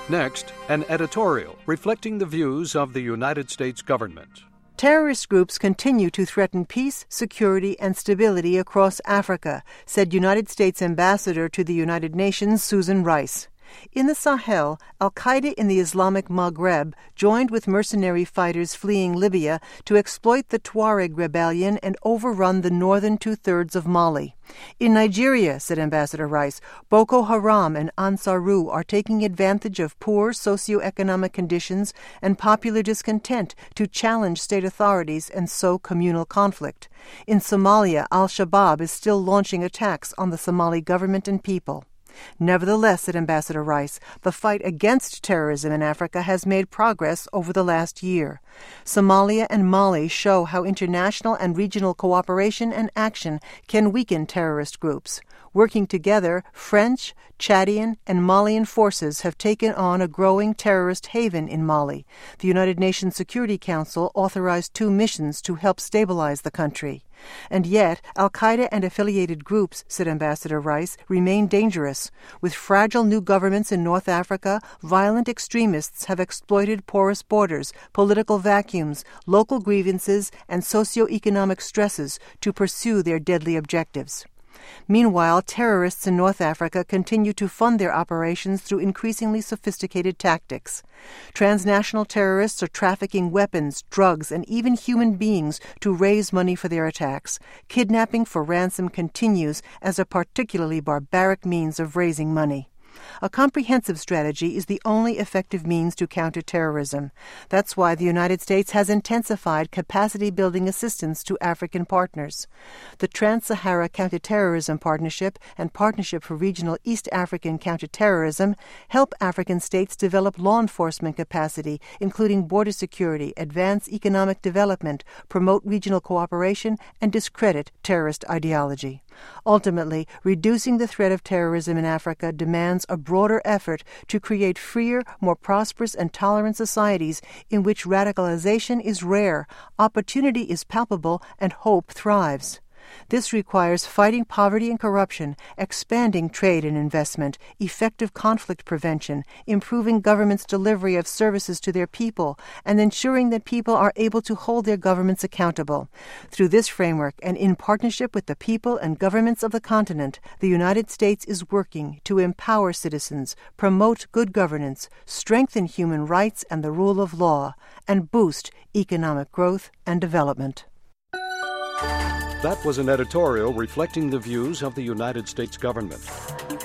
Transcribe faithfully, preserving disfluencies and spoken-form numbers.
Next, an editorial reflecting the views of the United States government. Terrorist groups continue to threaten peace, security, and stability across Africa, said United States Ambassador to the United Nations Susan Rice. In the Sahel, al-Qaeda in the Islamic Maghreb joined with mercenary fighters fleeing Libya to exploit the Tuareg rebellion and overrun the northern two-thirds of Mali. In Nigeria, said Ambassador Rice, Boko Haram and Ansaru are taking advantage of poor socioeconomic conditions and popular discontent to challenge state authorities and sow communal conflict. In Somalia, al-Shabaab is still launching attacks on the Somali government and people. Nevertheless, said Ambassador Rice, the fight against terrorism in Africa has made progress over the last year. Somalia and Mali show how international and regional cooperation and action can weaken terrorist groups. Working together, French, Chadian, and Malian forces have taken on a growing terrorist haven in Mali. The United Nations Security Council authorized two missions to help stabilize the country. And yet, al-Qaeda and affiliated groups, said Ambassador Rice, remain dangerous. With fragile new governments in North Africa, violent extremists have exploited porous borders, political vacuums, local grievances, and socio-economic stresses to pursue their deadly objectives. Meanwhile, terrorists in North Africa continue to fund their operations through increasingly sophisticated tactics. Transnational terrorists are trafficking weapons, drugs, and even human beings to raise money for their attacks. Kidnapping for ransom continues as a particularly barbaric means of raising money. A comprehensive strategy is the only effective means to counter terrorism. That's why the United States has intensified capacity-building assistance to African partners. The Trans-Sahara Counterterrorism Partnership and Partnership for Regional East African Counterterrorism help African states develop law enforcement capacity, including border security, advance economic development, promote regional cooperation, and discredit terrorist ideology. Ultimately, reducing the threat of terrorism in Africa demands a broader effort to create freer, more prosperous and tolerant societies in which radicalization is rare, opportunity is palpable, and hope thrives. This requires fighting poverty and corruption, expanding trade and investment, effective conflict prevention, improving governments' delivery of services to their people, and ensuring that people are able to hold their governments accountable. Through this framework, and in partnership with the people and governments of the continent, the United States is working to empower citizens, promote good governance, strengthen human rights and the rule of law, and boost economic growth and development. That was an editorial reflecting the views of the United States government.